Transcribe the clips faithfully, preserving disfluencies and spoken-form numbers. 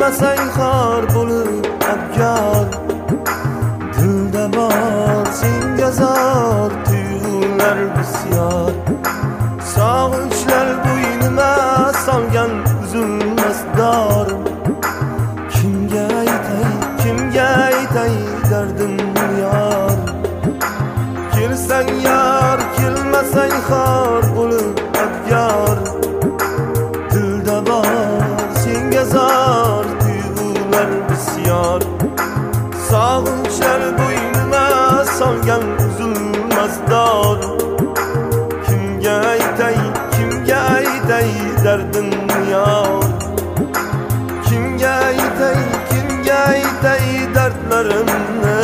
kelmasang xor bo'lib abgor. Dilda bor senga zor tuyg'ular bisyor. Sog'inchlar bo'ynima solgan uzilmas dorim. Kimga aytay, kimga aytay dardimni yor. Kelsang yor, kelmasang xor bo'lib abgor. Dilda bor senga zor tuyg'ular bisyor. Sog'inchlar bo'ynima solgan uzilmas dorim. Kimga aytay, kimga aytay dardimni yor. Kimga aytay, kimga aytay dardlarimni.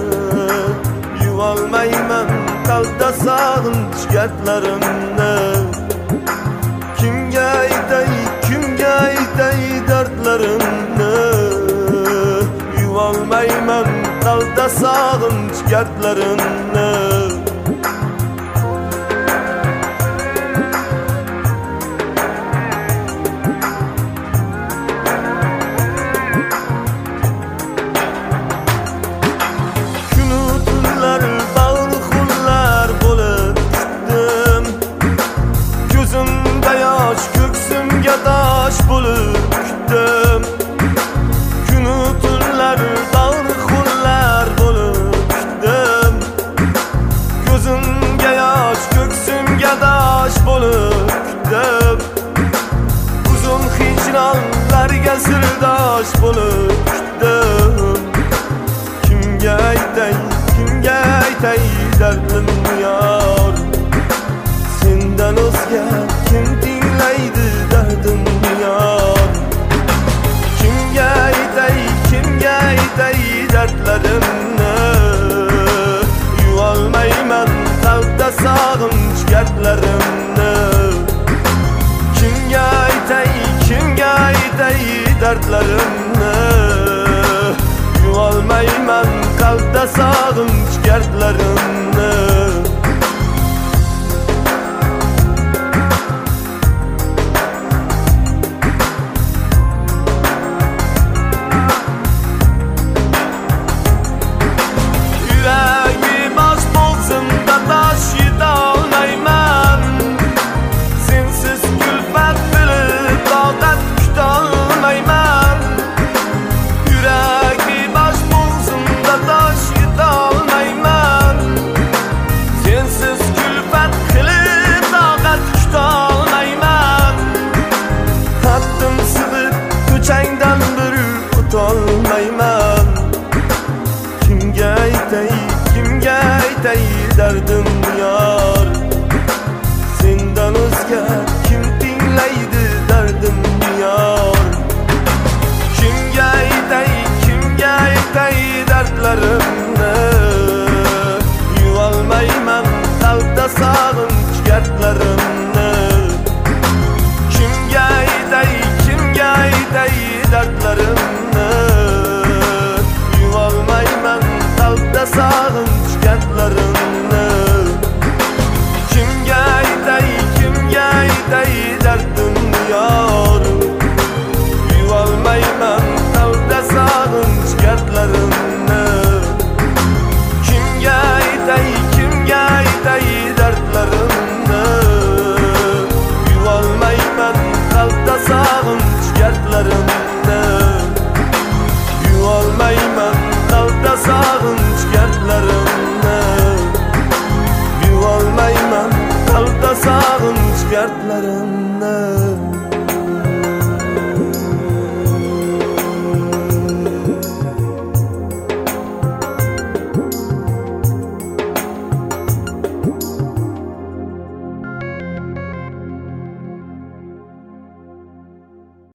Yuvalmayman qalbda sog'inch gardlarimni. Kimga aytay, kimga aytay dardlarimni. Yuvalmayman qalbda sog'inch gardlarimni. Ko'ksimga tosh bo'lib kutdim. Kunu tunlar bag'ri xullar bo'lib kutdim. Ko'zimga yosh, ko'ksimga tosh bo'lib kutdim. Uzun hijronlarga sirdosh bo'lib kutdim. Kimga aytay, kimga aytay dardimni yor. Sendan o'zga kim tinglaydi dardimni yor. Kimga aytay, kimga aytay dardlarimni. Yuvalmayman qalbda sog'inch gardlarimni. Kimga aytay, kimga aytay dardlarimni. Yuvalmayman qalbda sog'inch gardlarimni. Kimga aytay, kimga aytay dardimni